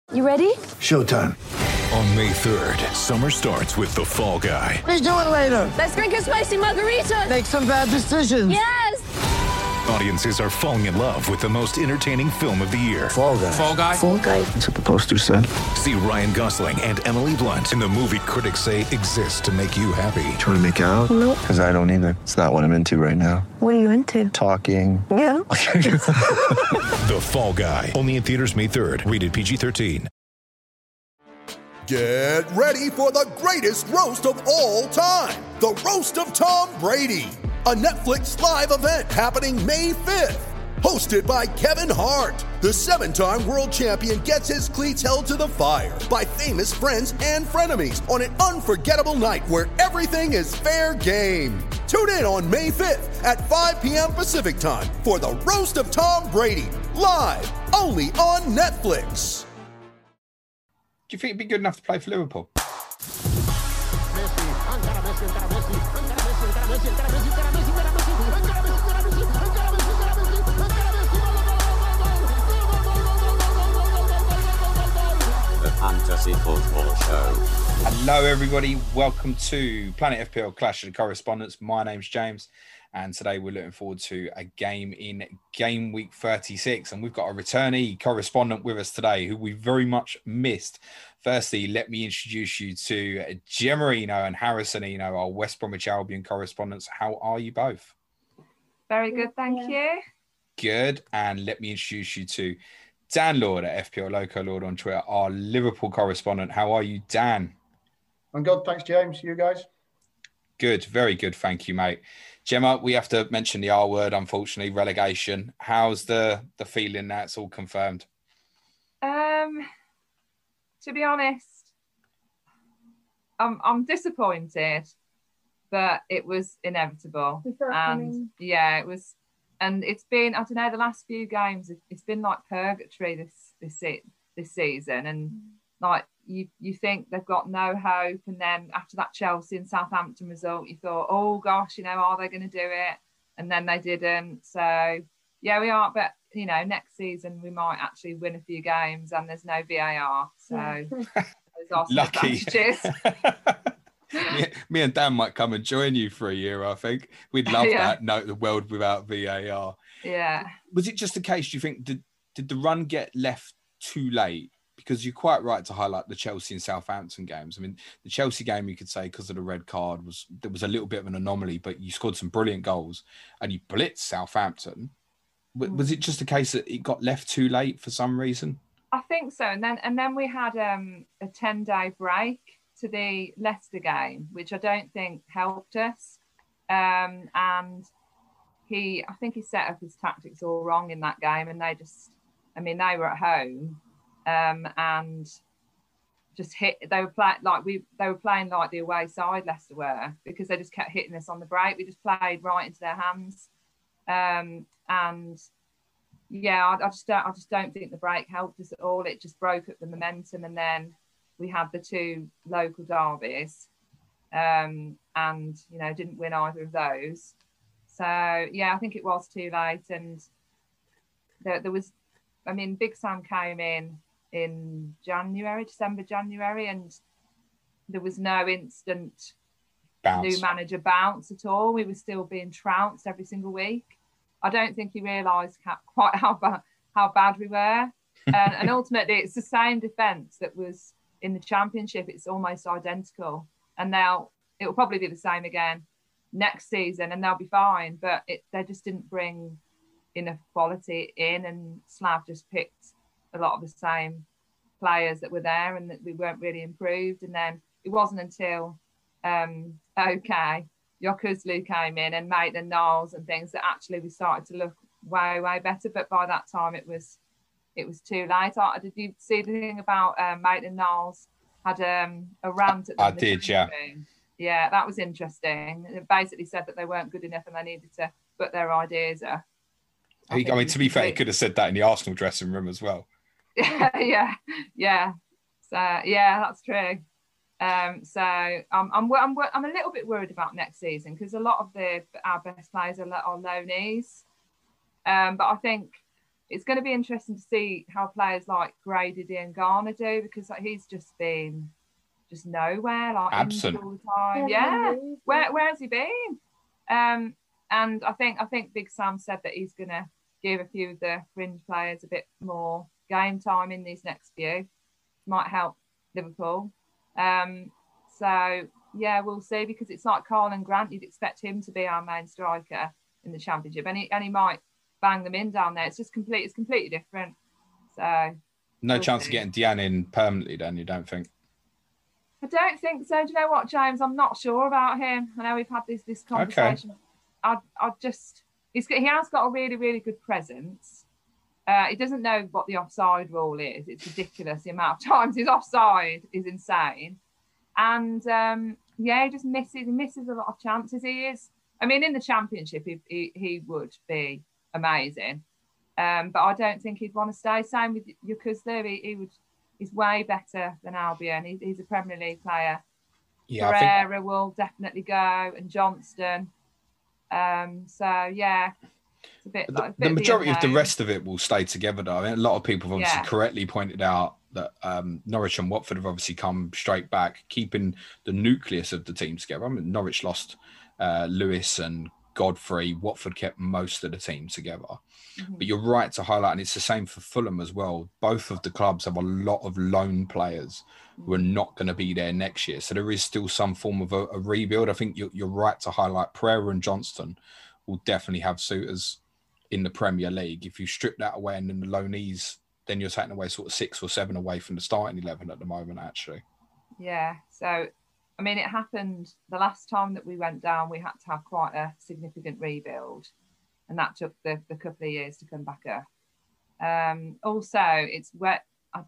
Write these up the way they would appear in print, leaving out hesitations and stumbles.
You ready? Showtime. On May 3rd, summer starts with The Fall Guy. Let's do it later. Let's drink a spicy margarita. Make some bad decisions. Yes! Audiences are falling in love with the most entertaining film of the year. Fall Guy. Fall Guy? Fall guy. That's what the poster said. See Ryan Gosling and Emily Blunt in the movie critics say exists to make you happy. Trying to make it out? Nope. Because I don't either. It's not what I'm into right now. What are you into? Talking. Yeah. The Fall Guy. Only in theaters May 3rd. Rated PG-13. Get ready for the greatest roast of all time. The Roast of Tom Brady. A Netflix live event happening May 5th. Hosted by Kevin Hart. The 7-time world champion gets his cleats held to the fire by famous friends and frenemies on an unforgettable night where everything is fair game. Tune in on May 5th at 5 p.m. Pacific time for the Roast of Tom Brady. Live only on Netflix. Do you think he'd be good enough to play for Liverpool? The Fantasy Football Show. Hello, everybody. Welcome to Planet FPL Clash of the Correspondents. My name's James, and today we're looking forward to a game in game week 36. And we've got a returnee correspondent with us today who we very much missed. Firstly, let me introduce you to Gemmarino and Harrisonino, our West Bromwich Albion correspondents. How are you both? Very good, thank you. Good. And let me introduce you to Dan Lord at FPL Loco Lord on Twitter, our Liverpool correspondent. How are you, Dan? I'm good, thanks, James. You guys? Good, very good. Thank you, mate. Gemma, we have to mention the R word, unfortunately, relegation. How's the feeling now it's all confirmed? To be honest, I'm disappointed, but it was inevitable. And yeah, it was, and it's been, I don't know, the last few games, it's been like purgatory this season, and like you think they've got no hope, and then after that Chelsea and Southampton result, you thought, oh gosh, are they going to do it? And then they didn't. So yeah, we are, but next season we might actually win a few games, and there's no VAR. So those are some Lucky. advantages. Me and Dan might come and join you for a year, I think. We'd love that. No, the world without VAR. Yeah. Was it just a case, do you think, did the run get left too late? Because you're quite right to highlight the Chelsea and Southampton games. I mean, the Chelsea game, you could say, because of the red card, there was a little bit of an anomaly, but you scored some brilliant goals and you blitzed Southampton. Was it just a case that it got left too late for some reason? I think so. And then we had a 10-day break to the Leicester game, which I don't think helped us. And I think he set up his tactics all wrong in that game, and they were at home. And just they were playing like the away side, Leicester were, because they just kept hitting us on the break. We just played right into their hands. And yeah, I just don't think the break helped us at all. It just broke up the momentum, and then we had the two local derbies, and didn't win either of those. So yeah, I think it was too late, and there was, Big Sam came in December, January, and there was no instant new manager bounce at all. We were still being trounced every single week. I don't think he realised quite how bad we were. And ultimately, it's the same defence that was in the Championship. It's almost identical. And now it will probably be the same again next season, and they'll be fine. But they just didn't bring enough quality in, and Slav just picked a lot of the same players that were there, and that we weren't really improved. And then it wasn't until Yokuzlu came in and Maitland-Niles and things that actually we started to look way, way better. But by that time it was too late. Did you see the thing about Maitland-Niles had a rant at the I did, yeah. Yeah, that was interesting. It basically said that they weren't good enough and they needed to put their ideas up. To be fair, he could have said that in the Arsenal dressing room as well. yeah. So yeah, that's true. So I'm a little bit worried about next season, because a lot of our best players are loanees. But I think it's going to be interesting to see how players like Grady and Garner do, because like, he's just been nowhere, like absent all the time. Yeah, where's he been? And I think Big Sam said that he's going to give a few of the fringe players a bit more game time in these next few. Might help Liverpool. So yeah, we'll see, because it's like Carl Grant. You'd expect him to be our main striker in the Championship, and he might bang them in down there. It's completely different. So no chance of getting Dejan in permanently, then, you don't think? I don't think so. Do you know what, James? I'm not sure about him. I know we've had this conversation. Okay. He has got a really, really good presence. He doesn't know what the offside rule is. It's ridiculous. The amount of times he's offside is insane. And he just misses a lot of chances. He is. I mean, in the Championship, he would be amazing. But I don't think he'd want to stay. Same with Yukuzlu. He's way better than Albion. He's a Premier League player. Yeah, Pereira will definitely go, and Johnston. So yeah, it's a bit. The majority of the rest of it will stay together, though. I mean, a lot of people have obviously correctly pointed out that Norwich and Watford have obviously come straight back, keeping the nucleus of the team together. I mean, Norwich lost Lewis and Godfrey. Watford kept most of the team together. Mm-hmm. But you're right to highlight, and it's the same for Fulham as well. Both of the clubs have a lot of loan players who are not going to be there next year. So there is still some form of a rebuild. I think you're right to highlight Pereira and Johnston will definitely have suitors in the Premier League. If you strip that away and then the loanees, then you're taking away sort of 6 or 7 away from the starting 11 at the moment, actually. Yeah. So, I mean, it happened the last time that we went down, we had to have quite a significant rebuild. And that took the couple of years to come back up. Also, it's where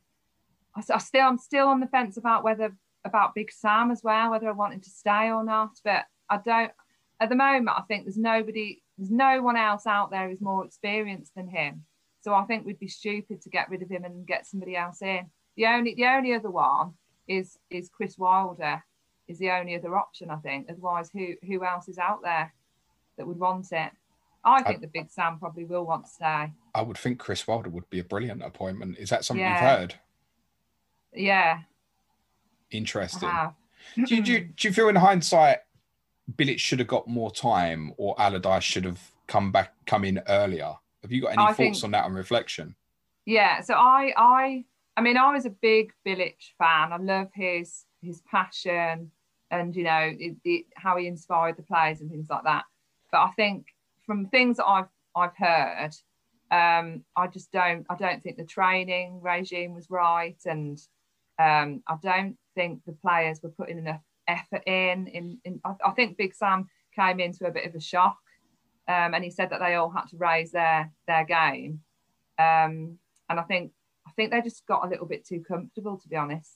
I'm still on the fence about Big Sam as well, whether I want him to stay or not. But I don't. At the moment, I think there's no one else out there who's more experienced than him. So I think we'd be stupid to get rid of him and get somebody else in. The only other one is Chris Wilder. Is the only other option, I think. Otherwise, who else is out there that would want it? I think the Big Sam probably will want to stay. I would think Chris Wilder would be a brilliant appointment. Is that something you've heard? Yeah. Interesting. Do you feel in hindsight Bilic should have got more time, or Allardyce should have come in earlier? Have you got any thoughts on that on reflection? Yeah. So I mean, I was a big Bilic fan. I love his passion and, you know, how he inspired the players and things like that. But I think from things that I've heard, I don't think the training regime was right, and I don't think the players were putting enough effort in. I think Big Sam came into a bit of a shock, and he said that they all had to raise their game, and I think they just got a little bit too comfortable, to be honest.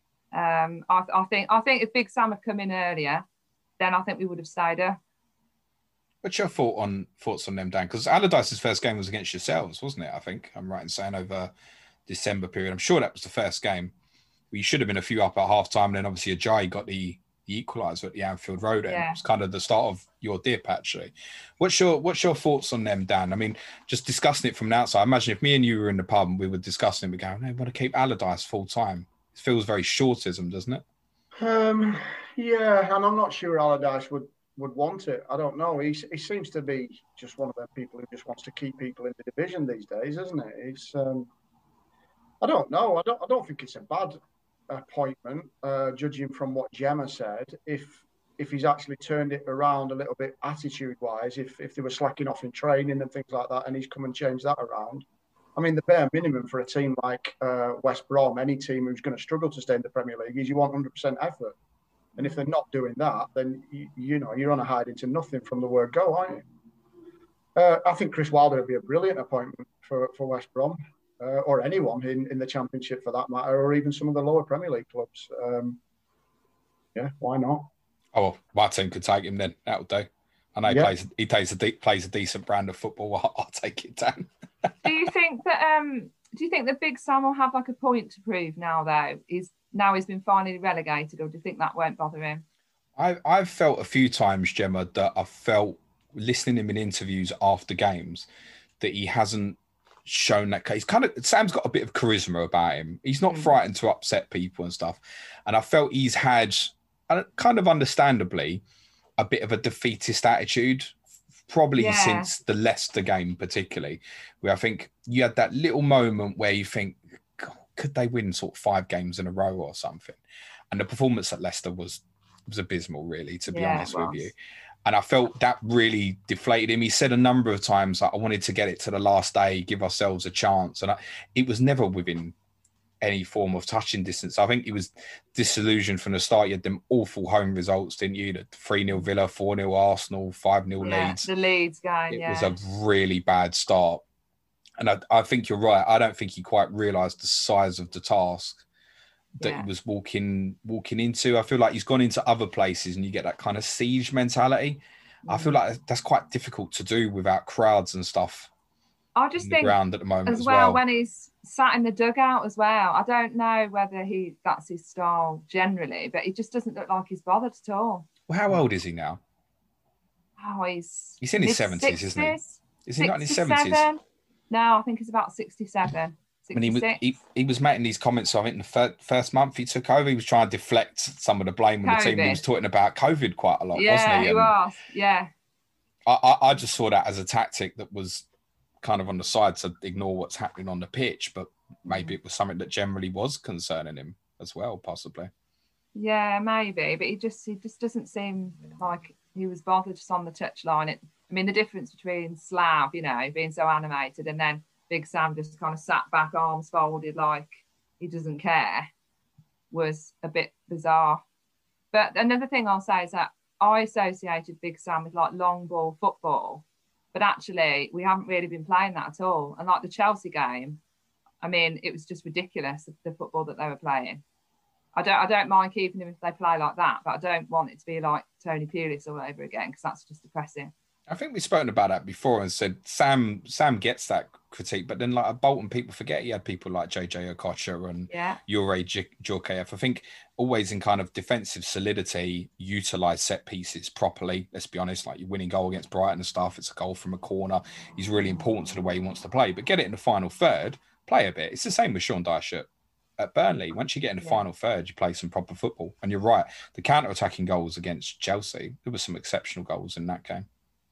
I think if Big Sam had come in earlier, then I think we would have stayed up. What's your thoughts on them, Dan? Because Allardyce's first game was against yourselves, wasn't it? I think I'm right in saying over December period. I'm sure that was the first game. We should have been a few up at half time, and then obviously Ajayi got the equaliser at the Anfield Road end. Yeah. It was kind of the start of your dip, actually. What's your thoughts on them, Dan? I mean, just discussing it from the outside. I imagine if me and you were in the pub and we were discussing it, we'd go, no, we want to keep Allardyce full time. It feels very shortism, doesn't it? Yeah, and I'm not sure Allardyce would want it. I don't know. He seems to be just one of them people who just wants to keep people in the division these days, isn't it? It's I don't know. I don't think it's a bad appointment, judging from what Gemma said. If he's actually turned it around a little bit attitude-wise, if they were slacking off in training and things like that, and he's come and changed that around. I mean, the bare minimum for a team like West Brom, any team who's going to struggle to stay in the Premier League, is you want 100% effort. And if they're not doing that, then, you know, you're on a hide into nothing from the word go, aren't you? I think Chris Wilder would be a brilliant appointment for West Brom, or anyone in the Championship for that matter, or even some of the lower Premier League clubs. Yeah, why not? Oh, well, my team could take him then. That would do. I know he plays a decent brand of football. I'll take it, Dan. Do you think that Big Sam will have like a point to prove now, though? He's been finally relegated, or do you think that won't bother him? I've felt a few times, Gemma, that I've felt listening to him in interviews after games that he hasn't shown that case. Sam's got a bit of charisma about him. He's not frightened to upset people and stuff. And I felt he's had, kind of understandably, a bit of a defeatist attitude, probably since the Leicester game particularly, where I think you had that little moment where you think, could they win sort of 5 games in a row or something? And the performance at Leicester was abysmal, really, to be honest with you. And I felt that really deflated him. He said a number of times, like, I wanted to get it to the last day, give ourselves a chance. And it was never within any form of touching distance. I think he was disillusioned from the start. You had them awful home results, didn't you? The 3-0 Villa, 4-0 Arsenal, 5-0 Leeds. The Leeds game, It was a really bad start. And I think you're right. I don't think he quite realised the size of the task that he was walking into. I feel like he's gone into other places and you get that kind of siege mentality. I feel like that's quite difficult to do without crowds and stuff. I just think ground at the moment as well when he's sat in the dugout as well. I don't know whether that's his style generally, but he just doesn't look like he's bothered at all. Well, how old is he now? Oh, he's in his 70s, isn't he? Is he not in his 70s? No, I think he's about 67. When he was making these comments, I think in the first month he took over, he was trying to deflect some of the blame on the team. He was talking about COVID quite a lot, wasn't he? Yeah, he was. Yeah. I just saw that as a tactic that was kind of on the side to ignore what's happening on the pitch, but maybe it was something that generally was concerning him as well, possibly. Yeah, maybe, but he just doesn't seem like he was bothered just on the touchline. The difference between Slav, being so animated, and then Big Sam just kind of sat back, arms folded, like he doesn't care, was a bit bizarre. But another thing I'll say is that I associated Big Sam with like long ball football, but actually we haven't really been playing that at all. And like the Chelsea game, it was just ridiculous, the football that they were playing. I don't mind keeping them if they play like that, but I don't want it to be like Tony Pulis all over again, because that's just depressing. I think we've spoken about that before and said Sam gets that critique, but then like at Bolton, people forget he had people like JJ Okocha and Jure Djorkaeff. I think always in kind of defensive solidity, utilise set pieces properly. Let's be honest, like your winning goal against Brighton and stuff, it's a goal from a corner. He's really important to the way he wants to play, but get it in the final third, play a bit. It's the same with Sean Dyche at Burnley. Once you get in the final third, you play some proper football. And you're right, the counter-attacking goals against Chelsea, there were some exceptional goals in that game.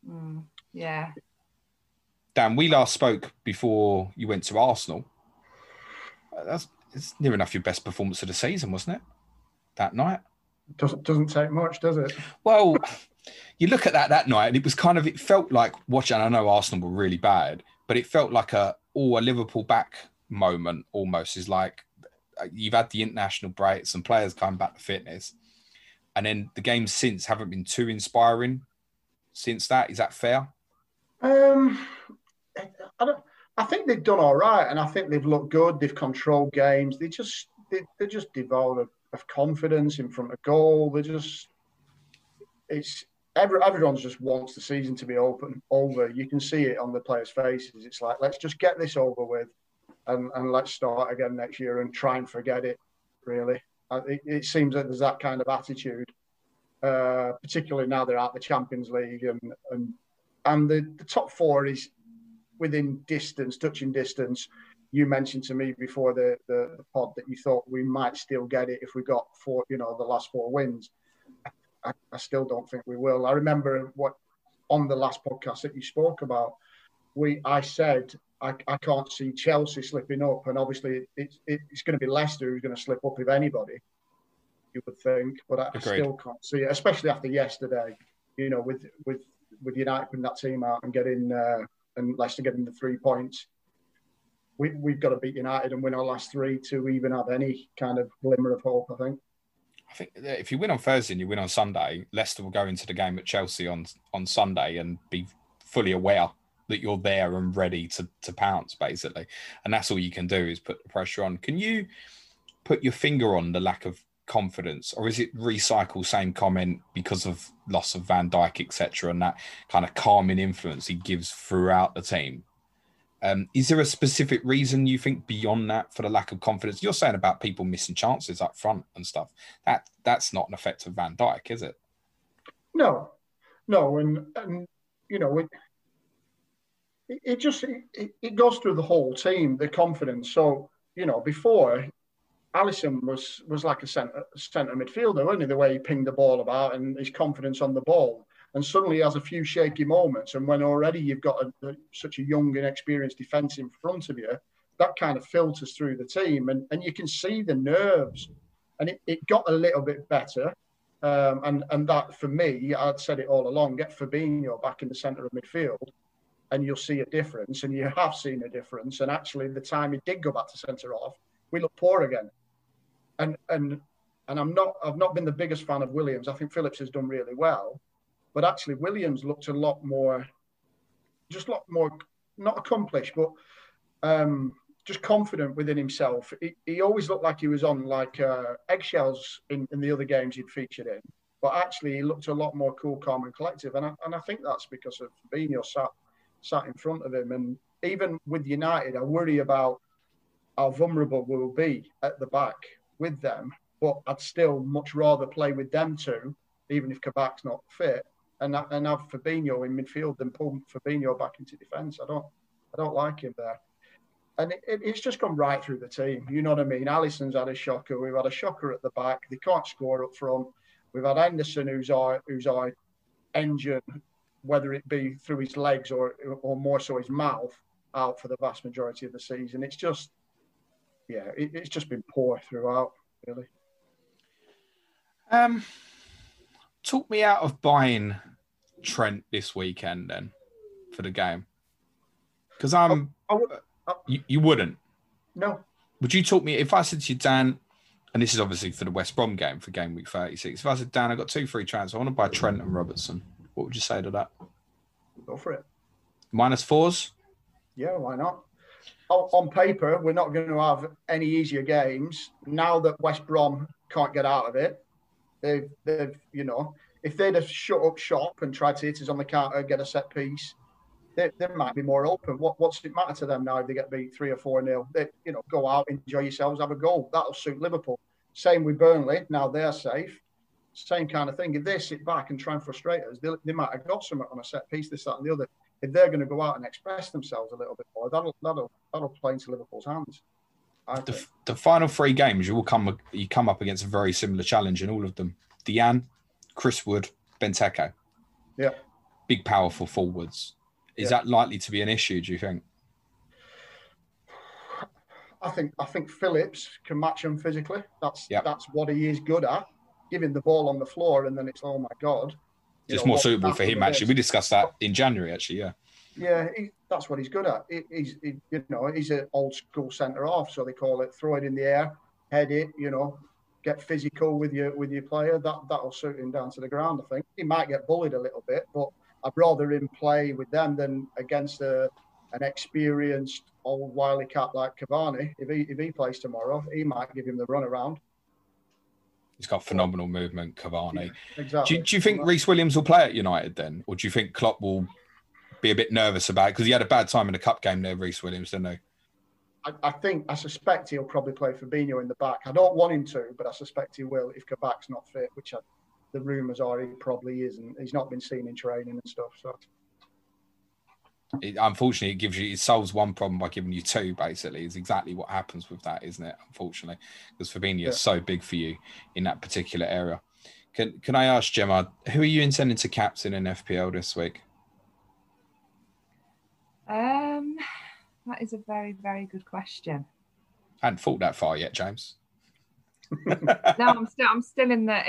Yeah. Dan, we last spoke before you went to Arsenal. It's near enough your best performance of the season, wasn't it? That night. Doesn't take much, does it? Well, you look at that night, and it felt like watching. I know Arsenal were really bad, but it felt like a Liverpool back moment almost. Is like you've had the international break, some players coming back to fitness, and then the games since haven't been too inspiring. Since that, is that fair? I think they've done all right, and I think they've looked good. They've controlled games. They're just devoid of confidence in front of goal. Everyone just wants the season to be over. You can see it on the players' faces. It's like, let's just get this over with, and let's start again next year and try and forget it. Really, it seems that there's that kind of attitude. Particularly now they're out the Champions League, and the top 4 is within touching distance. You mentioned to me before the pod that you thought we might still get it if we got the last 4 wins. I still don't think we will. I remember on the last podcast that you spoke about, I said I can't see Chelsea slipping up, and obviously it's going to be Leicester who's going to slip up if anybody. You would think, but I still can't see it, especially after yesterday. With United putting that team out and getting and Leicester getting the 3 points, we've got to beat United and win our last 3 to even have any kind of glimmer of hope. I think if you win on Thursday and you win on Sunday, Leicester will go into the game at Chelsea on Sunday and be fully aware that you're there and ready to pounce, basically. And that's all you can do is put the pressure on. Can you put your finger on the lack of confidence, or is it recycle same comment because of loss of Van Dijk, etc., and that kind of calming influence he gives throughout the team? Is there a specific reason you think beyond that for the lack of confidence? You're saying about people missing chances up front and stuff. That's not an effect of Van Dijk, is it? No, and it goes through the whole team, the confidence. So, before Alisson was like a centre midfielder, wasn't he? The way he pinged the ball about and his confidence on the ball. And suddenly he has a few shaky moments. And when already you've got such a young and experienced defence in front of you, that kind of filters through the team. And you can see the nerves. And it got a little bit better. And that, for me, I'd said it all along, get Fabinho back in the centre of midfield and you'll see a difference. And you have seen a difference. And actually, the time he did go back to centre-half, we look poor again. And I've not been the biggest fan of Williams. I think Phillips has done really well. But actually, Williams looked a lot more, not accomplished, but just confident within himself. He always looked like he was on eggshells in the other games he'd featured in. But actually, he looked a lot more cool, calm and collective. And I think that's because of Fabinho sat in front of him. And even with United, I worry about how vulnerable we'll be at the back with them. But I'd still much rather play with them two, even if Kabak's not fit, and have Fabinho in midfield than pull Fabinho back into defence. I don't like him there. And it's just gone right through the team. You know what I mean? Alisson's had a shocker. We've had a shocker at the back. They can't score up front. We've had Henderson, who's our engine, whether it be through his legs or more so his mouth, out for the vast majority of the season. It's just, it's just been poor throughout, really. Talk me out of buying Trent this weekend then for the game, because you wouldn't. No. Would you talk me if I said to you, Dan, and this is obviously for the West Brom game for game week 36. If I said, Dan, I got 2 free transfers, I want to buy Trent and Robertson. What would you say to that? Go for it. -4s? Yeah, why not? On paper, we're not going to have any easier games now that West Brom can't get out of it. They've if they'd have shut up shop and tried to hit us on the counter, get a set piece, they might be more open. What's it matter to them now if they get beat 3 or 4-0? They, go out, enjoy yourselves, have a goal. That'll suit Liverpool. Same with Burnley. Now they're safe. Same kind of thing. If they sit back and try and frustrate us, they might have got something on a set piece, this, that, and the other. If they're going to go out and express themselves a little bit more, that'll play into Liverpool's hands. The final 3 games, you come up against a very similar challenge in all of them. Dejan, Chris Wood, Benteke. Yeah. Big, powerful forwards. Is that likely to be an issue, do you think? I think Phillips can match him physically. That's what he is good at. Give him the ball on the floor and then it's, oh my God. It's more suitable for him, actually. We discussed that in January, actually, yeah. Yeah, that's what he's good at. He's an old school centre half, so they call it. Throw it in the air, head it, get physical with your player. That'll suit him down to the ground, I think. He might get bullied a little bit, but I'd rather him play with them than against an experienced old wily cat like Cavani. If he plays tomorrow, he might give him the run around. He's got phenomenal movement, Cavani. Yeah, exactly. Do you think Reece Williams will play at United then? Or do you think Klopp will be a bit nervous about it? Because he had a bad time in the cup game there, Reece Williams, didn't he? I suspect he'll probably play Fabinho in the back. I don't want him to, but I suspect he will if Kabak's not fit, which the rumours are he probably isn't. He's not been seen in training and stuff. So, unfortunately, it solves one problem by giving you 2. Basically, is exactly what happens with that, isn't it? Unfortunately, because Fabinho is so big for you in that particular area. Can I ask, Gemma, who are you intending to captain in FPL this week? That is a very, very good question. I hadn't thought that far yet, James. No, I'm still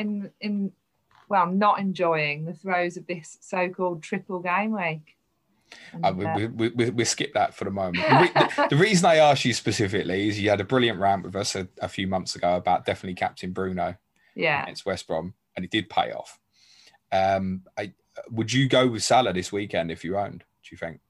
not enjoying the throes of this so-called triple game week. We skip that for the moment. The reason I asked you specifically is you had a brilliant rant with us a few months ago about definitely captain Bruno against West Brom, and it did pay off. Would you go with Salah this weekend if you owned, do you think?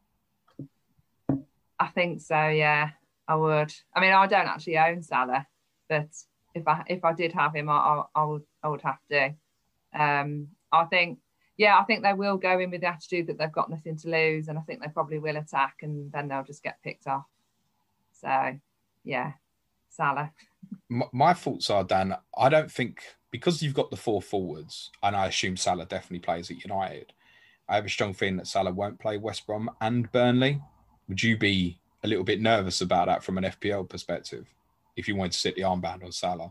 I think so, yeah, I would. I mean, I don't actually own Salah, but if I did have him, I would have to. I think they will go in with the attitude that they've got nothing to lose, and I think they probably will attack, and then they'll just get picked off. So, yeah, Salah. My thoughts are, Dan, I don't think, because you've got the 4 forwards, and I assume Salah definitely plays at United, I have a strong feeling that Salah won't play West Brom and Burnley Would you be a little bit nervous about that from an FPL perspective if you wanted to sit the armband on Salah?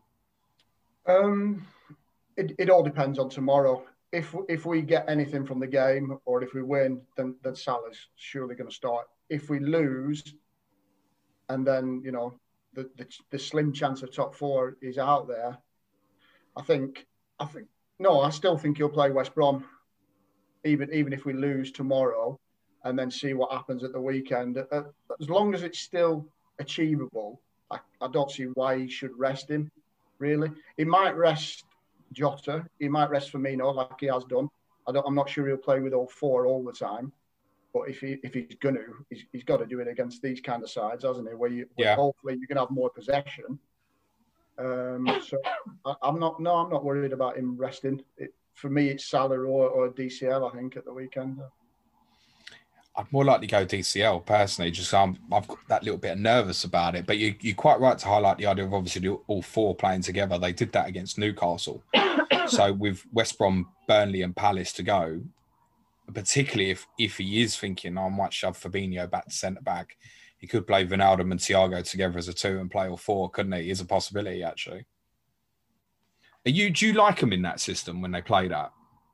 It all depends on tomorrow. If we get anything from the game or if we win, then Salah's surely going to start. If we lose, and then the slim chance of top four is out there, I still think he'll play West Brom, even if we lose tomorrow, and then see what happens at the weekend. As long as it's still achievable, I don't see why he should rest him. Really, he might rest Jota, he might rest Firmino like he has done. I'm not sure he'll play with all four all the time, but if he's going to, he's got to do it against these kind of sides, hasn't he? Where hopefully you can have more possession. So I'm not worried about him resting. For me, it's Salah or DCL. I think at the weekend. I'd more likely go DCL personally. Just I've got that little bit of nervous about it. But you're quite right to highlight the idea of obviously all four playing together. They did that against Newcastle. So with West Brom, Burnley, and Palace to go, particularly if he is thinking I might shove Fabinho back to centre back, he could play Wijnaldum and Thiago together as a two and play all four, couldn't he? Is a possibility actually. Do you like them in that system when they play that?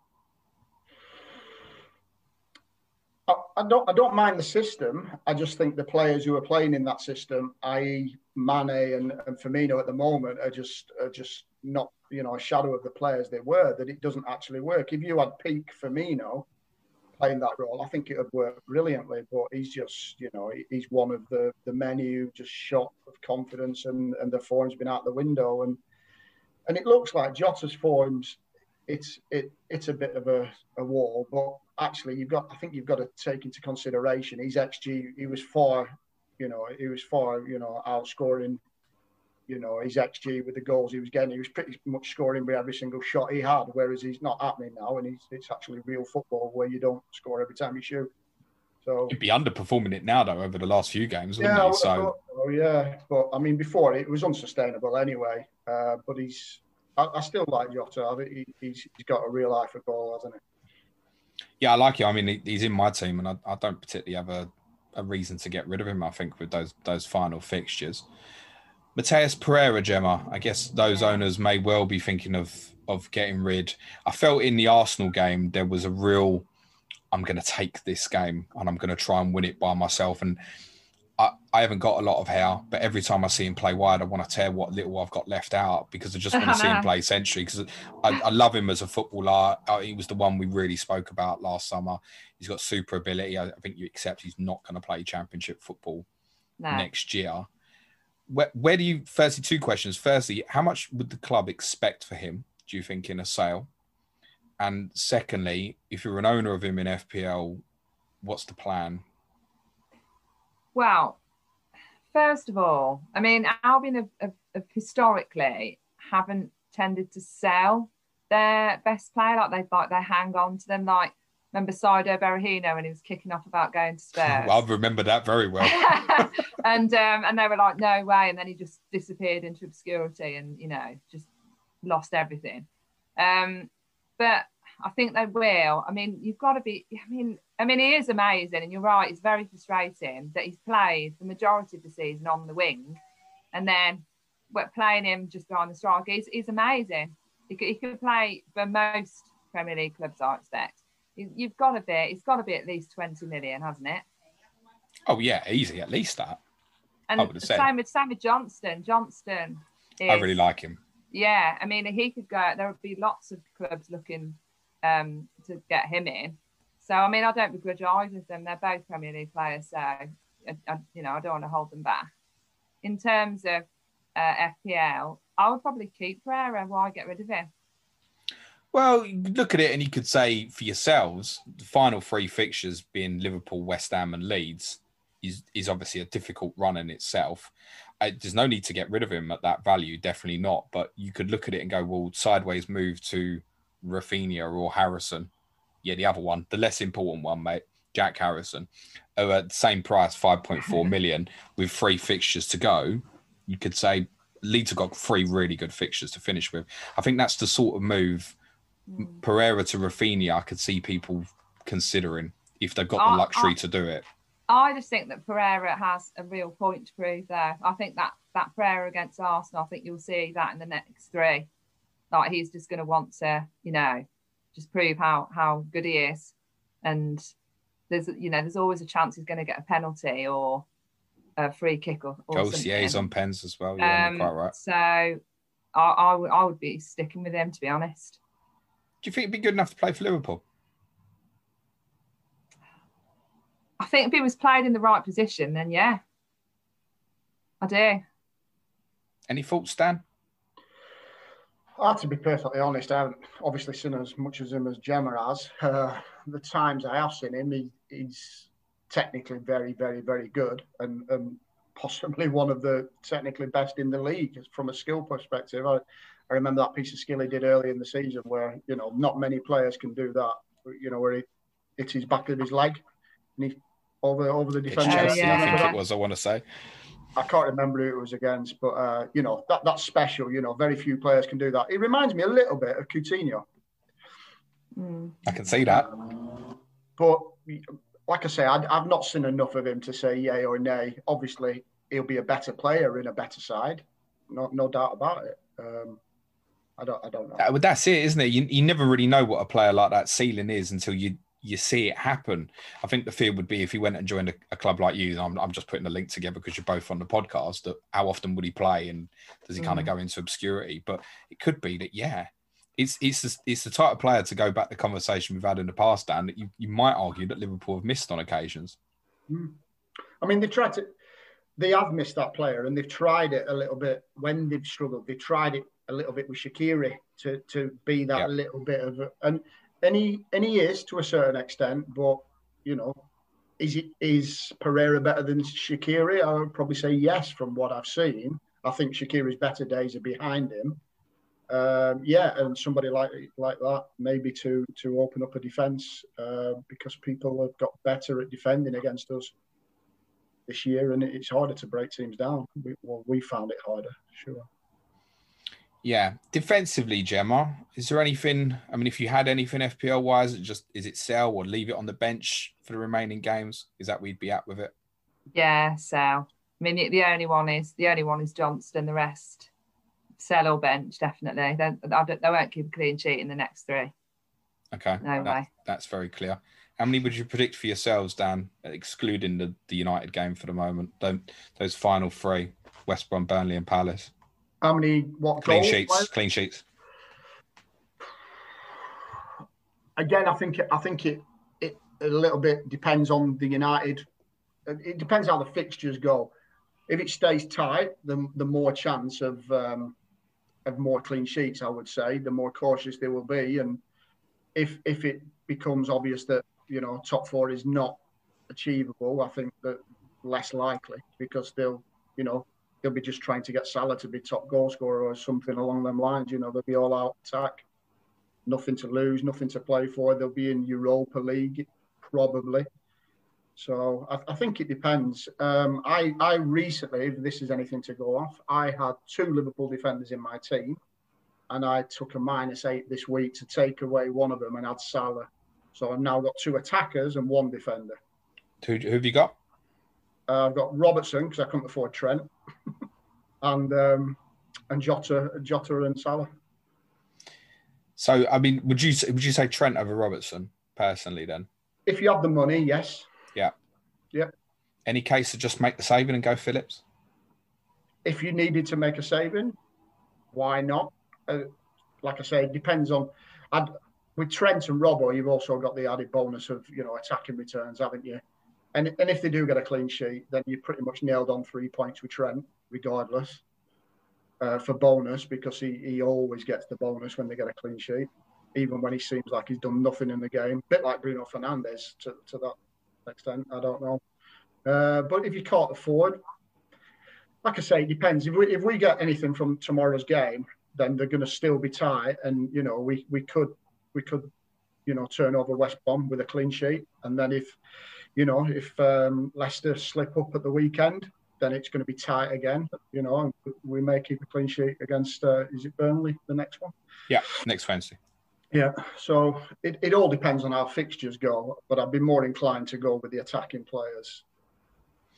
I don't mind the system. I just think the players who are playing in that system, i.e. Mane and Firmino at the moment, are just not a shadow of the players they were. That it doesn't actually work. If you had peak Firmino playing that role, I think it would work brilliantly. But he's just he's one of the many who just shot of confidence, and the form's been out the window. And it looks like Jota's forms. It's a bit of a wall, but actually I think you've got to take into consideration his XG. He was far outscoring, his XG with the goals he was getting. He was pretty much scoring with every single shot he had, whereas he's not happening now, and it's actually real football where you don't score every time you shoot. So he'd be underperforming it now though over the last few games, wouldn't he? So but I mean before it was unsustainable anyway. But I still like Jota. I think he's got a real eye for goal, hasn't he? Yeah, I like it. I mean, he's in my team, and I don't particularly have a reason to get rid of him. I think with those final fixtures, Matheus Pereira, Gemma. I guess those owners may well be thinking of getting rid. I felt in the Arsenal game there was a real, I'm going to take this game and I'm going to try and win it by myself. And I haven't got a lot of hair, but every time I see him play wide, I want to tear what little I've got left out because I just want to see him play century because I love him as a footballer. He was the one we really spoke about last summer. He's got super ability. I think you accept he's not going to play championship football next year. Where do you, firstly, two questions. Firstly, how much would the club expect for him, do you think, in a sale? And secondly, if you're an owner of him in FPL, what's the plan? Well, first of all, I mean, Albion have historically haven't tended to sell their best player. They hang on to them. Like, remember Saido Berahino when he was kicking off about going to Spurs? Well, I remember that very well. and they were like, no way. And then he just disappeared into obscurity and, just lost everything. But I think they will. I mean, you've got to be, I mean, he is amazing, and you're right. It's very frustrating that he's played the majority of the season on the wing, and then playing him just behind the striker. He's amazing. He could play for most Premier League clubs, I expect. It's got to be at least 20 million, hasn't it? Oh yeah, easy, at least that. And same with Johnston. Johnston I really like him. Yeah, I mean, he could go. There would be lots of clubs looking to get him in. So, I mean, I don't begrudge either of them. They're both Premier League players, so, I don't want to hold them back. In terms of FPL, I would probably keep Pereira. Why get rid of him? Well, you look at it and you could say for yourselves, the final three fixtures being Liverpool, West Ham and Leeds is obviously a difficult run in itself. There's no need to get rid of him at that value, definitely not. But you could look at it and go, well, sideways move to Rafinha or Harrison. Yeah, the other one, the less important one, mate, Jack Harrison, at the same price, 5.4 million, with 3 fixtures to go. You could say Leeds have got 3 really good fixtures to finish with. I think that's the sort of move. Pereira to Rafinha, I could see people considering if they've got the luxury to do it. I just think that Pereira has a real point to prove there. I think that Pereira against Arsenal, I think you'll see that in the next 3. Like, he's just going to want to, just prove how good he is. And there's always a chance he's going to get a penalty or a free kick or something. Yeah, he's on pens as well. Yeah, you're quite right. So I would be sticking with him, to be honest. Do you think he'd be good enough to play for Liverpool? I think if he was played in the right position, then yeah. I do. Any thoughts, Dan? To be perfectly honest, I haven't obviously seen as much as him as Gemma has. The times I have seen him, he's technically very, very, very good and possibly one of the technically best in the league from a skill perspective. I remember that piece of skill he did early in the season where, not many players can do that, where he hits his back of his leg and he over the defender. I think it was, I want to say. I can't remember who it was against, but, that's special. Very few players can do that. It reminds me a little bit of Coutinho. I can see that. But like I say, I've not seen enough of him to say yay or nay. Obviously, he'll be a better player in a better side. No doubt about it. I don't know. But that's it, isn't it? You never really know what a player like that ceiling is until you see it happen. I think the fear would be if he went and joined a club like you, and I'm just putting the link together because you're both on the podcast, that how often would he play and does he kind of go into obscurity? But it could be that, yeah, it's the type of player to go back the conversation we've had in the past, Dan, that you might argue that Liverpool have missed on occasions. I mean, they have missed that player and they've tried it a little bit when they've struggled. They tried it a little bit with Shaqiri to be that little bit of and he is to a certain extent, but is Pereira better than Shaqiri? I would probably say yes from what I've seen. I think Shaqiri's better days are behind him. And somebody like that, maybe to open up a defence because people have got better at defending against us this year, and it's harder to break teams down. We found it harder, sure. Yeah, defensively, Gemma, is there anything? I mean, if you had anything FPL wise, is it sell or leave it on the bench for the remaining games? Is that we'd be at with it? Yeah, sell. I mean, the only one is Johnston. The rest, sell or bench, definitely. They won't keep a clean sheet in the next 3. Okay, no way. That's very clear. How many would you predict for yourselves, Dan, excluding the United game for the moment? Those final 3, West Brom, Burnley, and Palace. How many clean goals? Clean sheets. Again, I think it a little bit depends on the United. It depends how the fixtures go. If it stays tight, the more chance of more clean sheets, I would say, the more cautious they will be. And if it becomes obvious that top 4 is not achievable, I think that less likely because they'll be just trying to get Salah to be top goal scorer or something along them lines. They'll be all out attack, nothing to lose, nothing to play for. They'll be in Europa League probably. So I think it depends. I recently, if this is anything to go off, I had 2 Liverpool defenders in my team, and I took a -8 this week to take away one of them and add Salah. So I've now got 2 attackers and 1 defender. Who have you got? I've got Robertson because I couldn't afford Trent, and Jota and Salah. So I mean, would you say Trent over Robertson personally? Then, if you have the money, yes. Yeah. Yep. Any case to just make the saving and go Phillips? If you needed to make a saving, why not? Like I say, it depends on. With Trent and Robbo, you've also got the added bonus of attacking returns, haven't you? And if they do get a clean sheet, then you're pretty much nailed on 3 points with Trent, regardless, for bonus, because he always gets the bonus when they get a clean sheet, even when he seems like he's done nothing in the game. A bit like Bruno Fernandes to that extent, I don't know. But if you can't afford, like I say, it depends. If we get anything from tomorrow's game, then they're going to still be tight, and we could turn over West Brom with a clean sheet, and then if Leicester slip up at the weekend, then it's going to be tight again. And we may keep a clean sheet against is it Burnley, the next one? Yeah, next Wednesday. Yeah, so it all depends on how fixtures go, but I'd be more inclined to go with the attacking players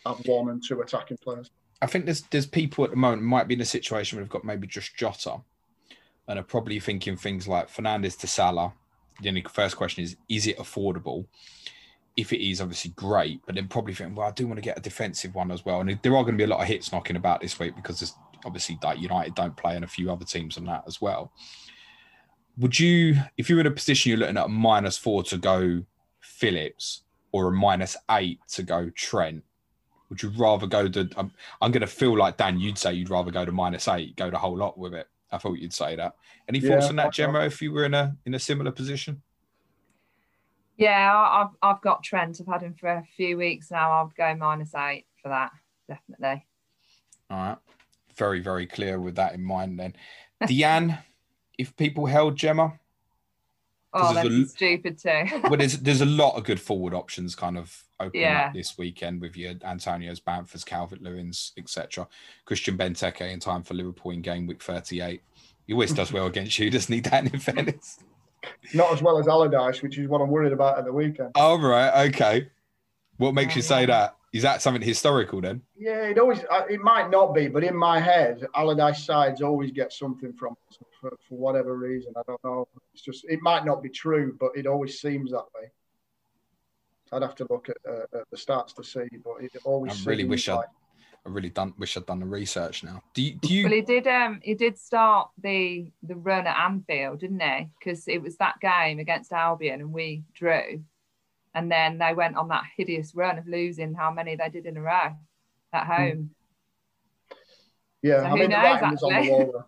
have 1 and 2 attacking players. I think there's people at the moment might be in a situation where they've got maybe just Jota and are probably thinking things like Fernandes to Salah. The only first question is it affordable? If it is, obviously great, but then probably thinking, well, I do want to get a defensive one as well. And there are going to be a lot of hits knocking about this week because there's obviously like United don't play and a few other teams on that as well. Would you, if you're in a position you're looking at a -4 to go Phillips or a -8 to go Trent, would you rather go to, I'm going to feel like, Dan, you'd say you'd rather go to -8, go the whole lot with it. I thought you'd say that. Any thoughts on that, Gemma, if you were in a similar position? Yeah, I've got Trent. I've had him for a few weeks now. I'll go -8 for that, definitely. All right. Very, very clear with that in mind then. Deanne, if people held Gemma? Oh, that's stupid too. Well, there's a lot of good forward options kind of opening up this weekend with your Antonio's, Bamford's, Calvert-Lewin's, etc. Christian Benteke in time for Liverpool in game week 38. He always does well against you, doesn't he, Dan, in fairness? Not as well as Allardyce, which is what I'm worried about at the weekend. Oh, right. Okay. What makes you say that? Is that something historical then? Yeah, it might not be, but in my head, Allardyce sides always get something from us for whatever reason. I don't know. It's just, it might not be true, but it always seems that way. I'd have to look at the stats to see, but it always seems like... I really wish I'd done the research now. Do you? Well, he did start the run at Anfield, didn't he? Because it was that game against Albion and we drew, and then they went on that hideous run of losing how many they did in a row at home. Yeah, so I mean, the writing was on the wall there.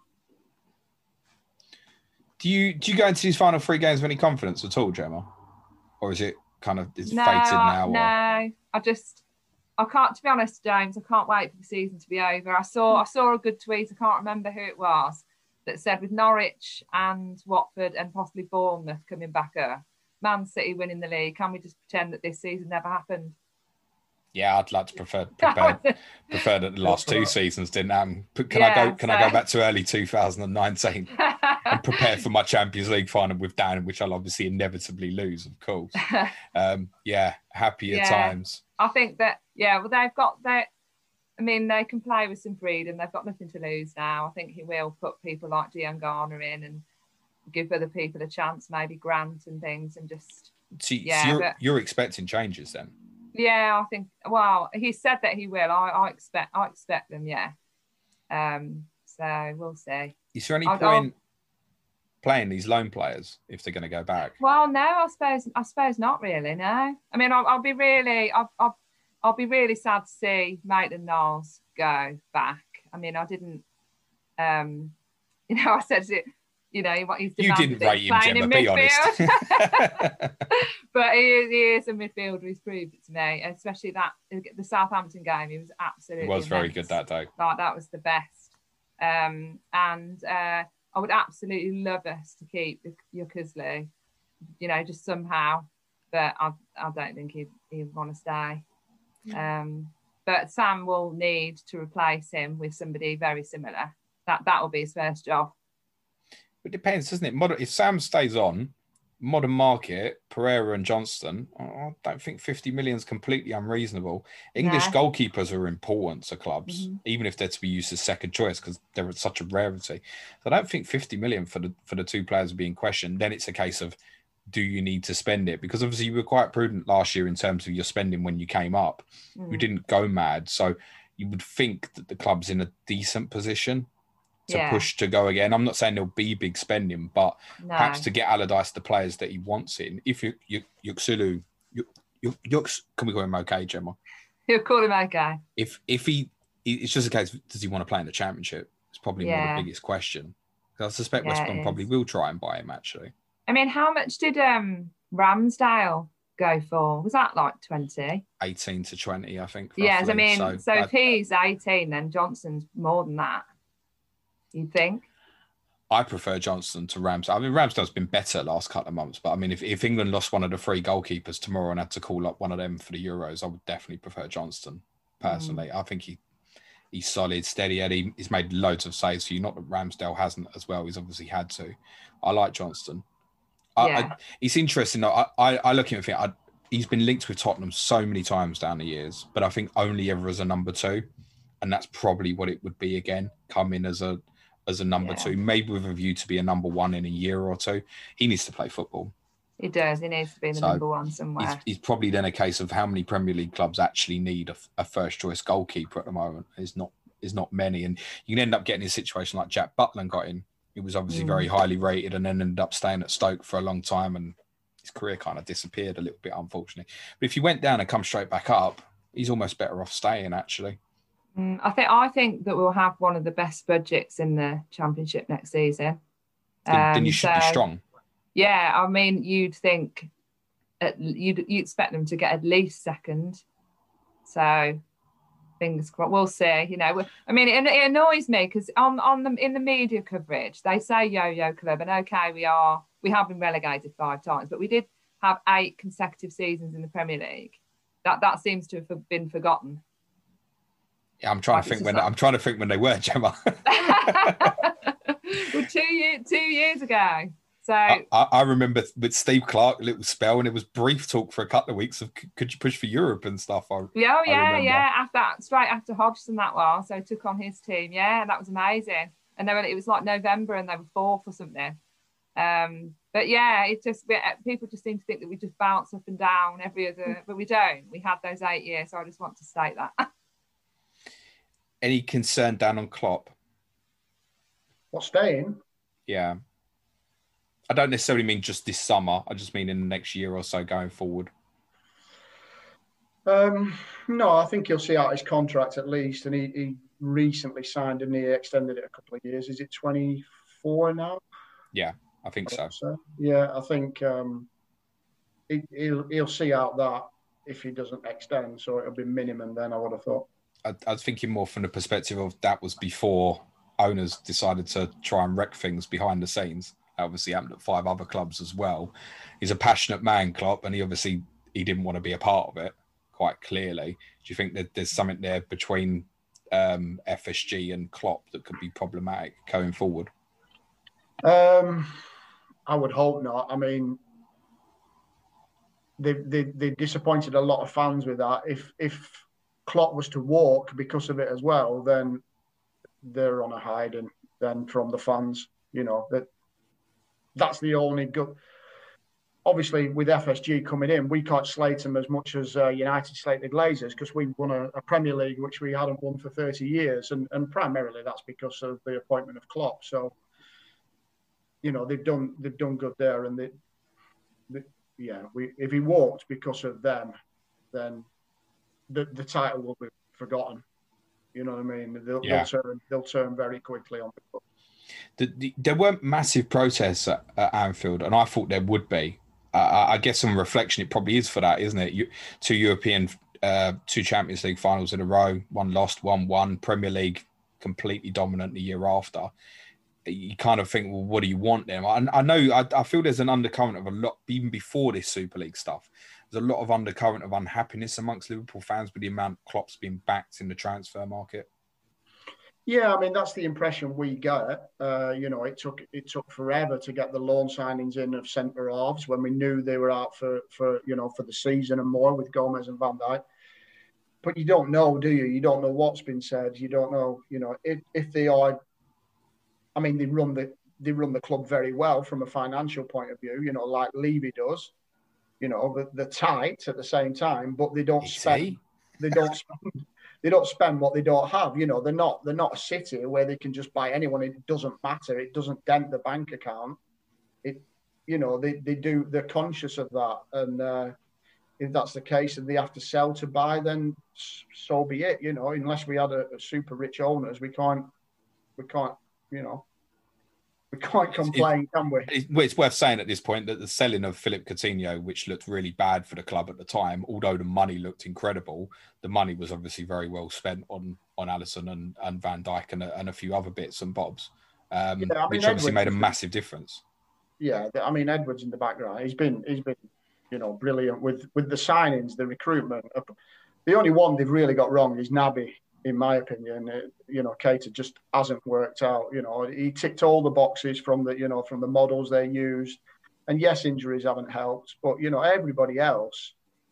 Do you go into these final 3 games with any confidence at all, Gemma, or is it kind of fated now? No, I can't, to be honest, James, I can't wait for the season to be over. I saw a good tweet, I can't remember who it was, that said with Norwich and Watford and possibly Bournemouth coming back up, Man City winning the league, can we just pretend that this season never happened? Yeah, I'd like to prefer that the last 2 seasons didn't happen. Can I go back to early 2019 and prepare for my Champions League final with Dan, which I'll obviously inevitably lose, of course. Happier times. I think that, they've got that. I mean, they can play with some freedom. They've got nothing to lose now. I think he will put people like Dion Garner in and give other people a chance, maybe Grant and things, and just... So you're expecting changes then? Yeah, I think. Well, he said that he will. I expect them. Yeah. So we'll see. Is there any point playing these loan players if they're going to go back? Well, no, I suppose not really. No, I mean, I'll be really sad to see Maitland-Niles go back. I mean, I didn't. I said it. What he's you didn't rate him, Gemma, be honest. But he is a midfielder. He's proved it to me, especially the Southampton game. He was absolutely. He was very good that day. Like, that was the best. I would absolutely love us to keep Yokuslu, just somehow. But I don't think he'd want to stay. But Sam will need to replace him with somebody very similar. That will be his first job. It depends, doesn't it? If Sam stays on, modern market, Pereira and Johnston, I don't think 50 million is completely unreasonable. English goalkeepers are important to clubs, even if they're to be used as second choice because they're such a rarity. So I don't think 50 million for the 2 players being questioned. Then it's a case of, do you need to spend it? Because obviously you were quite prudent last year in terms of your spending when you came up. You didn't go mad. So you would think that the club's in a decent position to push to go again. I'm not saying there'll be big spending, but perhaps to get Allardyce the players that he wants in. If Yokuslu, can we call him okay, Gemma? You'll call him okay. If it's just a case of, does he want to play in the Championship? It's probably more the biggest question. I suspect West Brom probably will try and buy him, actually. I mean, how much did Ramsdale go for? Was that like 20? 18 to 20, I think. Roughly. Yes, I mean, so if he's 18, then Johnson's more than that. You think? I prefer Johnston to Ramsdale. I mean, Ramsdale's been better last couple of months, but I mean, if England lost one of the 3 goalkeepers tomorrow and had to call up one of them for the Euros, I would definitely prefer Johnston, personally. I think he's solid, steady Eddie. He's made loads of saves for you. Not that Ramsdale hasn't as well. He's obviously had to. I like Johnston. It's interesting. I look at him and think, he's been linked with Tottenham so many times down the years, but I think only ever as a number 2, and that's probably what it would be again. Come in as a number 2, maybe with a view to be a number 1 in a year or two. He needs to play football. He does. He needs to be the number 1 somewhere. It's probably then a case of how many Premier League clubs actually need a first choice goalkeeper at the moment. Is not many, and you can end up getting a situation like Jack Butland got in. He was obviously very highly rated, and then ended up staying at Stoke for a long time, and his career kind of disappeared a little bit, unfortunately. But if he went down and come straight back up, he's almost better off staying, actually. I think that we'll have one of the best budgets in the Championship next season. Then you should be strong. Yeah, I mean, you'd think you'd expect them to get at least second. So fingers crossed. We'll see. You know, I mean, it annoys me because in the media coverage they say yo-yo club, and okay, we have been relegated 5 times, but we did have 8 consecutive seasons in the Premier League. That seems to have been forgotten. Yeah, I'm trying to think when they were, Gemma. Well, 2 years ago. So I remember with Steve Clarke, a little spell, and it was brief talk for a couple of weeks of could you push for Europe and stuff. Straight after Hodgson that was, so took on his team. Yeah, that was amazing. And then it was like November, and they were 4th or something. But yeah, people just seem to think that we just bounce up and down every other, but we don't. We had those 8 years, so I just want to state that. Any concern down on Klopp? What, staying? Yeah. I don't necessarily mean just this summer. I just mean in the next year or so going forward. No, I think he'll see out his contract at least. And he recently signed and he extended it a couple of years. Is it 24 now? Yeah, I think so. Yeah, I think he'll see out that if he doesn't extend. So it'll be minimum then, I would have thought. I was thinking more from the perspective of that was before owners decided to try and wreck things behind the scenes. Obviously happened at 5 other clubs as well. He's a passionate man, Klopp, and he didn't want to be a part of it, quite clearly. Do you think that there's something there between FSG and Klopp that could be problematic going forward? I would hope not. I mean, they disappointed a lot of fans with that. If Klopp was to walk because of it as well, then they're on a hiding then from the fans. You know, that's the only good. Obviously, with FSG coming in, we can't slate them as much as United slated Glazers because we won a Premier League, which we hadn't won for 30 years. And primarily that's because of the appointment of Klopp. So, you know, they've done good there. And if he walked because of them, then the title will be forgotten. You know what I mean? They'll turn very quickly on people. There weren't massive protests at Anfield, and I thought there would be. I guess on reflection, it probably is for that, isn't it? 2 European, 2 Champions League finals in a row, 1 lost, 1 won, Premier League completely dominant the year after. You kind of think, well, what do you want then? I feel there's an undercurrent of a lot, even before this Super League stuff. There's a lot of undercurrent of unhappiness amongst Liverpool fans with the amount Klopp's been backed in the transfer market. Yeah, I mean, that's the impression we get. You know, it took forever to get the loan signings in of centre halves when we knew they were out for the season and more with Gomez and Van Dijk. But you don't know, do you? You don't know what's been said. You don't know, you know, if they are. I mean, they run the club very well from a financial point of view. You know, like Levy does. You know, they're tight at the same time, but they don't spend. They don't spend what they don't have. You know, they're not a City where they can just buy anyone. It doesn't matter. It doesn't dent the bank account. They're conscious of that. And if that's the case and they have to sell to buy, then so be it. You know, unless we had a super rich owners, we can't, you know, we can't complain, can we? It's worth saying at this point that the selling of Philippe Coutinho, which looked really bad for the club at the time, although the money looked incredible, the money was obviously very well spent on Alisson and Van Dijk and a few other bits and bobs, which obviously Edwards made a massive difference. Yeah, I mean, Edwards in the background, he's been you know, brilliant with the signings, the recruitment. The only one they've really got wrong is Naby. In my opinion, you know, Keita just hasn't worked out. You know, he ticked all the boxes from the models they used, and yes, injuries haven't helped, but you know, everybody else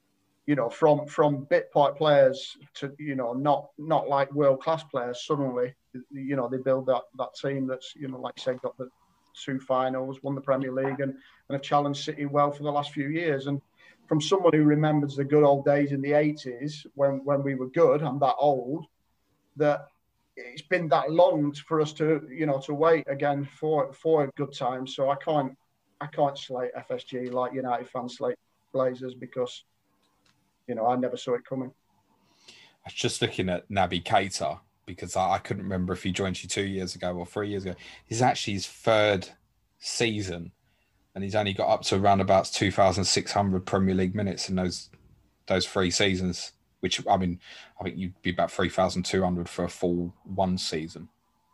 you know, from bit part players to, you know, not like world class players. Suddenly, you know, they build that team that's, you know, like I said, got the 2 finals, won the Premier League, and have challenged City well for the last few years. And from someone who remembers the good old days in the 80s when we were good, I'm that old, that it's been that long for us to, you know, to wait again for a good time. So I can't slate FSG like United fans slate Glazers, because, you know, I never saw it coming. I was just looking at Naby Keita, because I couldn't remember if he joined you 2 years ago or 3 years ago. He's actually his 3rd season, and he's only got up to around about 2,600 Premier League minutes in those 3 seasons, which, I mean, I think you'd be about 3,200 for a full 1 season.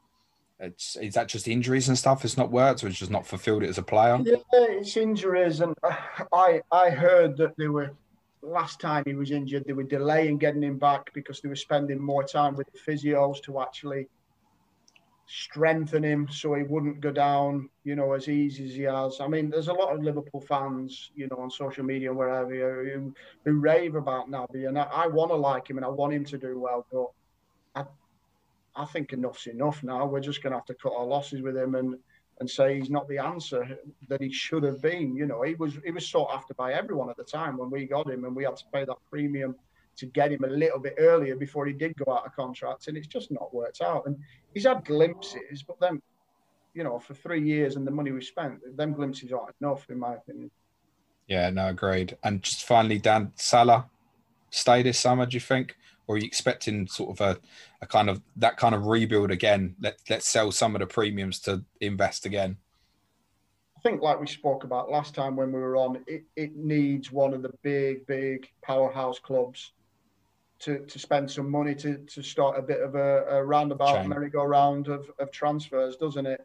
Is that just injuries and stuff? It's not worked, or it's just not fulfilled it as a player? Yeah, it's injuries. And I heard that they were, last time he was injured, they were delaying getting him back because they were spending more time with the physios to actually strengthen him so he wouldn't go down, you know, as easy as he has. I mean, there's a lot of Liverpool fans, you know, on social media and wherever, who rave about Naby, and I want to like him and I want him to do well, but I think enough's enough now. We're just going to have to cut our losses with him and say he's not the answer that he should have been. You know, he was sought after by everyone at the time when we got him, and we had to pay that premium to get him a little bit earlier before he did go out of contract, and it's just not worked out. And he's had glimpses, but then, you know, for 3 years and the money we spent, them glimpses aren't enough, in my opinion. Yeah, no, agreed. And just finally, Dan, Salah stay this summer, do you think? Or are you expecting sort of a kind of that kind of rebuild again? Let's sell some of the premiums to invest again. I think, like we spoke about last time when we were on, it needs one of the big powerhouse clubs to spend some money to start a bit of a roundabout merry-go-round of transfers, doesn't it?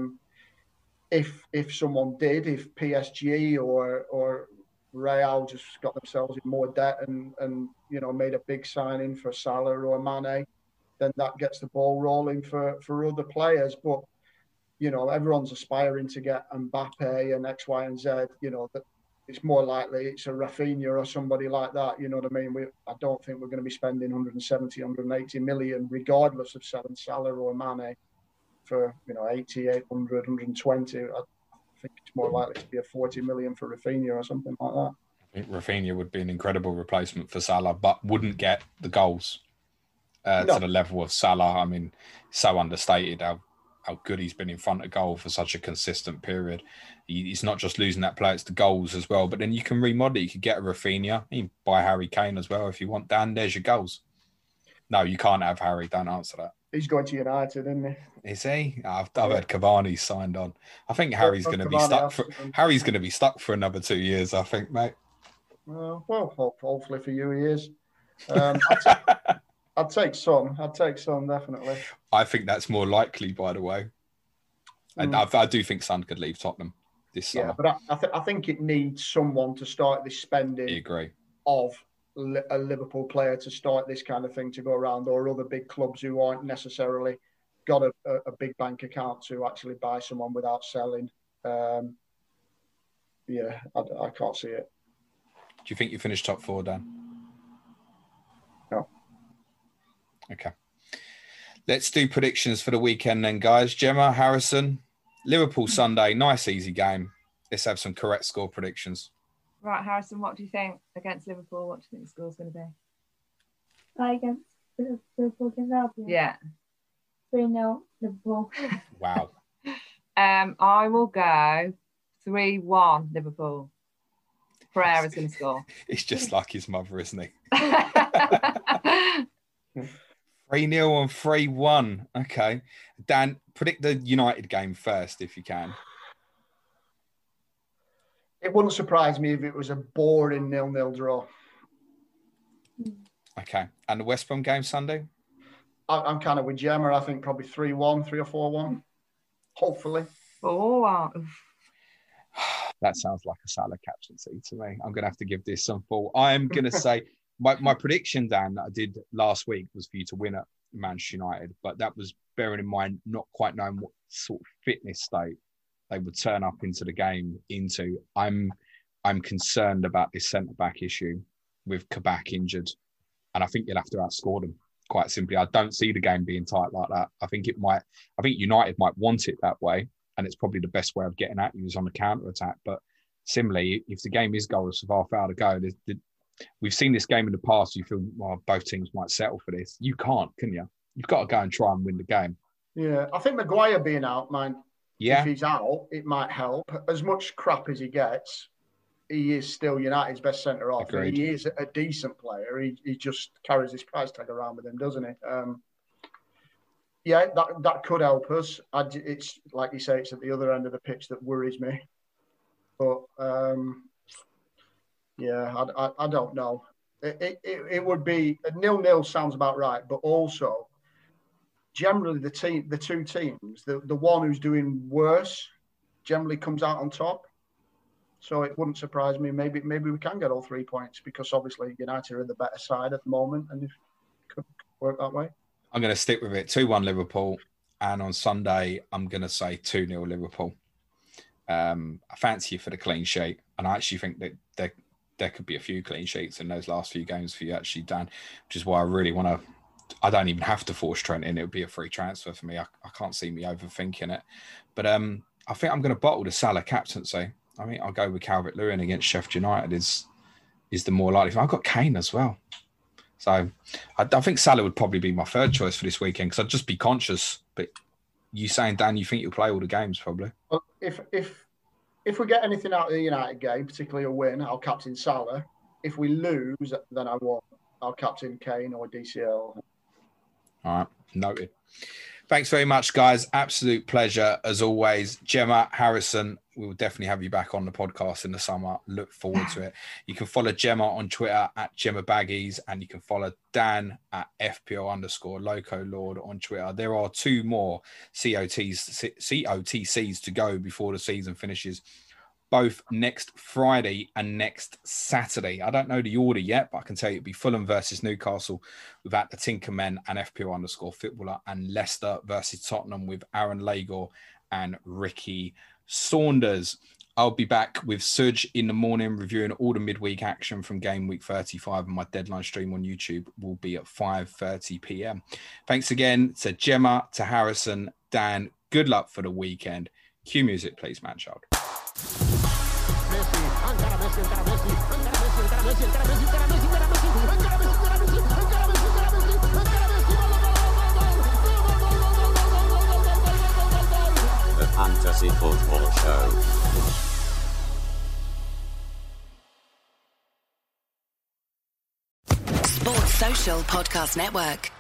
If someone did, if PSG or Real just got themselves in more debt and you know, made a big signing for Salah or Mane, then that gets the ball rolling for other players. But, you know, everyone's aspiring to get Mbappe and X, Y, and Z. You know, that it's more likely it's a Rafinha or somebody like that. You know what I mean? I don't think we're going to be spending 170, 180 million, regardless of selling Salah or Mane for, you know, 80, 800, 120. I think it's more likely to be a 40 million for Rafinha or something like that. I think Rafinha would be an incredible replacement for Salah, but wouldn't get the goals to the level of Salah. I mean, so understated how good he's been in front of goal for such a consistent period. He's not just losing that player, it's the goals as well. But then you can remodel it. You could get a Rafinha. You can buy Harry Kane as well if you want. Dan, there's your goals. No, you can't have Harry. Don't answer that. He's going to United, isn't he? Is he? I've heard Cavani signed on. I think Harry's going to be stuck for. Harry's going to be stuck for another 2 years, I think, mate. Well, hopefully for you he is. I'd take some, definitely. I think that's more likely, by the way. And I do think Son could leave Tottenham this summer. Yeah, but I think it needs someone to start this spending. I agree. Of a Liverpool player to start this kind of thing to go around, or other big clubs who aren't necessarily got a big bank account to actually buy someone without selling. I can't see it. Do you think you finished top 4, Dan? No. Okay. Let's do predictions for the weekend then, guys. Gemma, Harrison, Liverpool Sunday, nice easy game. Let's have some correct score predictions. Right, Harrison, what do you think against Liverpool? What do you think the score's going to be? Against Liverpool against Albion? Yeah. 3-0 Liverpool. Wow. I will go 3-1 Liverpool. Pereira's going to score. He's just like his mother, isn't he? 3-0 and 3-1. Okay. Dan, predict the United game first, if you can. It wouldn't surprise me if it was a boring 0-0 draw. Okay. And the West Brom game Sunday? I'm kind of with Gemma. I think probably 3-1, 3 or 4-1. Hopefully. 4-1. That sounds like a Salah captaincy to me. I'm going to have to give this some thought. I am going to say my prediction, Dan, that I did last week was for you to win at Manchester United, but that was bearing in mind not quite knowing what sort of fitness state they would turn up into the game into. I'm concerned about this centre-back issue with Kabak injured. And I think you'll have to outscore them, quite simply. I don't see the game being tight like that. I think United might want it that way, and it's probably the best way of getting at you is on the counter-attack. But similarly, if the game is goalless with half hour to go, we've seen this game in the past. You feel, well, both teams might settle for this. You can't, can you? You've got to go and try and win the game. Yeah, I think Maguire being out, if he's out, it might help. As much crap as he gets, he is still United's best centre-half. He is a decent player. He just carries his price tag around with him, doesn't he? That could help us. It's like you say, it's at the other end of the pitch that worries me. But I don't know. It would be a 0-0 sounds about right, but also generally the two teams, the one who's doing worse generally comes out on top. So it wouldn't surprise me. Maybe we can get all 3 points because obviously United are the better side at the moment, and it could work that way. I'm going to stick with it. 2-1 Liverpool, and on Sunday I'm going to say 2-0 Liverpool. I fancy you for the clean sheet, and I actually think that there could be a few clean sheets in those last few games for you, actually, Dan, which is why I really want to. I don't even have to force Trent in. It would be a free transfer for me. I can't see me overthinking it. But I think I'm going to bottle the Salah captaincy. I mean, I'll go with Calvert-Lewin against Sheffield United is the more likely. I've got Kane as well. So I think Salah would probably be my third choice for this weekend because I'd just be conscious. But you saying, Dan, you think you'll play all the games probably? Well, if we get anything out of the United game, particularly a win, I'll captain Salah. If we lose, then I won't. I'll captain Kane or DCL. All right, noted. Thanks very much, guys. Absolute pleasure as always. Gemma, Harrison, we will definitely have you back on the podcast in the summer. Look forward to it. You can follow Gemma on Twitter at Gemma Baggies, and you can follow Dan at FPO_Loco Lord on Twitter. There are 2 more COTCs to go before the season finishes, both next Friday and next Saturday. I don't know the order yet, but I can tell you it'll be Fulham versus Newcastle with at the Tinkermen and FPO_Footballer, and Leicester versus Tottenham with Aaron Lagor and Ricky Saunders. I'll be back with Suj in the morning reviewing all the midweek action from game week 35, and my deadline stream on YouTube will be at 5:30 p.m. Thanks again to Gemma, to Harrison, Dan. Good luck for the weekend. Cue music, please, Manchild. The Fantasy Football Show. Sports Social Podcast Network.